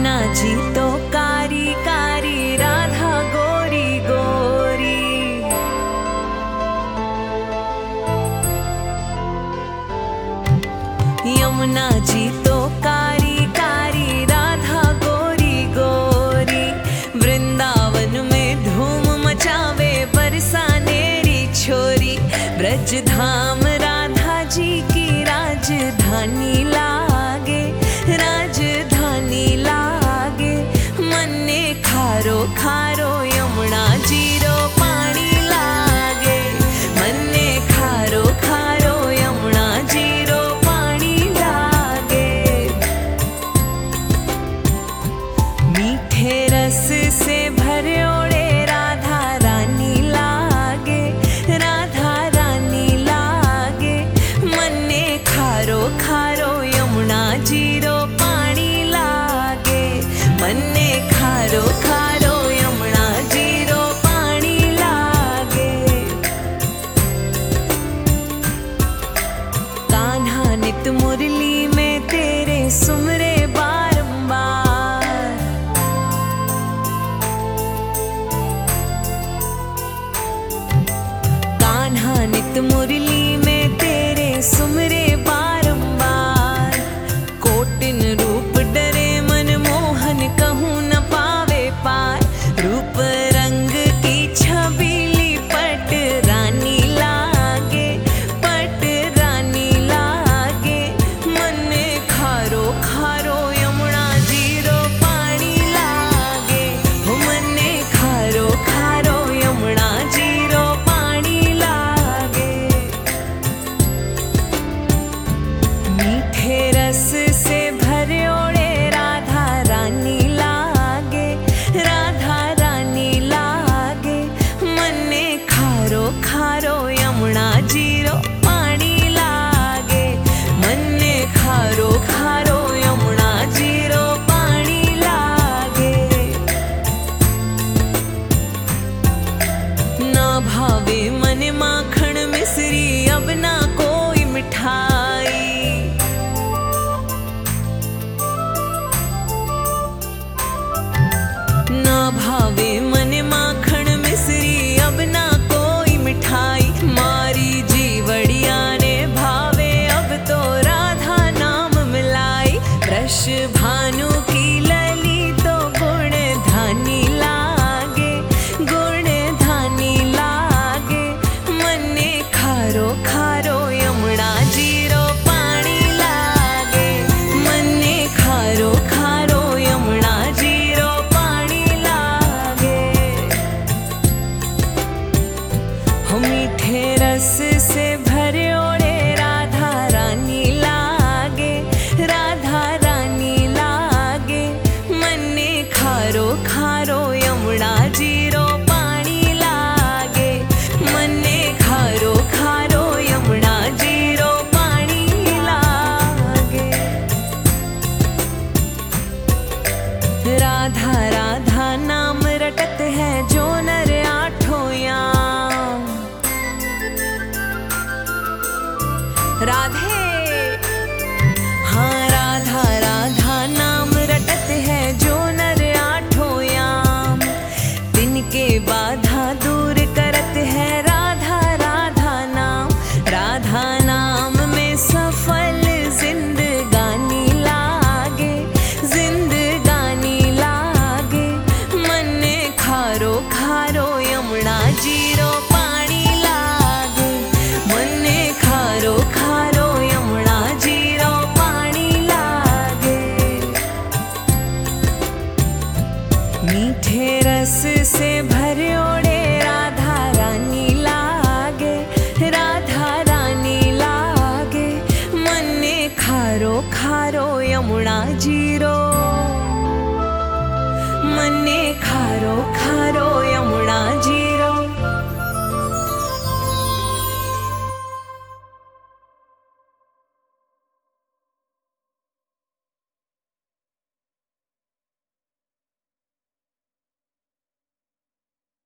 यमुना जी तो कारी कारी, राधा गोरी गोरी। यमुना जी तो कारी कारी, राधा गोरी गोरी। वृंदावन में धूम मचावे, बरसानेरी छोरी। ब्रज धाम राधा जी की राजधानी लागे, राजधानी लागे। मन्ने खारो खारो, यमुना जीरो पानी लागे। मन्ने खारो खारो, यमुना जीरो पानी लागे। मीठे रस से भरियोड़े, राधा रानी लागे, राधा रानी लागे। मन्ने खारो खारो, यमुना जीरो पानी लागे। मन्ने खारो खारो, यमुना जीरो पानी लागे। कान्हा नित मुरली में तेरे सुमरे बारंबार। कान्हा नित मुरली में तेरे सुमरे बारंबार। कोटिन रूप डरे मन मोहन, कहूँ न पावे पार। रूप रंग की छबीली, पट रानी लागे, पट रानी लागे। मन्ने खारो खारो, यमुना जीरो पानी लागे। हो मन्ने खारो खारो, यमुना जीरो पानी लागे। मीठे रस से भरियोड़े, राधा रानी लागे, राधा रानी लागे। मन्ने खारो खारो, यमुना जीरो पानी लागे। मन्ने खारो खारो, यमुना जीरो पानी लागे। ना भावे मन माखन मिश्री, अब ना कोई मिठाई। ना भावे मन माखन मिश्री, अब ना कोई मिठाई। मारी जीवड़िया ने भावे, अब तो राधा नाम मिलाई। वृष भानु की लली तो गुण धानी लागे, गुण धानी लागे। मन्ने खारो खारो, यमुना जीरो पानी लागे। मन्ने खारो खारो, यमुना जीरो पानी लागे। हो मीठे रस से भरियोड़े, राधा रानी लागे, राधा रानी लागे। मन्ने खारो खारो, यमुना जीरो पानी लागे। मन्ने खारो खारो, यमुना जीरो पानी लागे। राधा राधा नाम रटत है, जो नर आठों याम। राधे हाँ, राधा राधा नाम रटत है, जो नर आठों याम। तिनके बाधा दूर करत है, राधा राधा नाम। राधा नाम में सफल जिंदगानी लागे, जिंदगानी लागे। मन्ने खारो खारो, यमुना जीरो पानी लागे। मन्ने खारो खारो, यमुना जीरो पानी लागे। मीठे रस से भरियोड़े,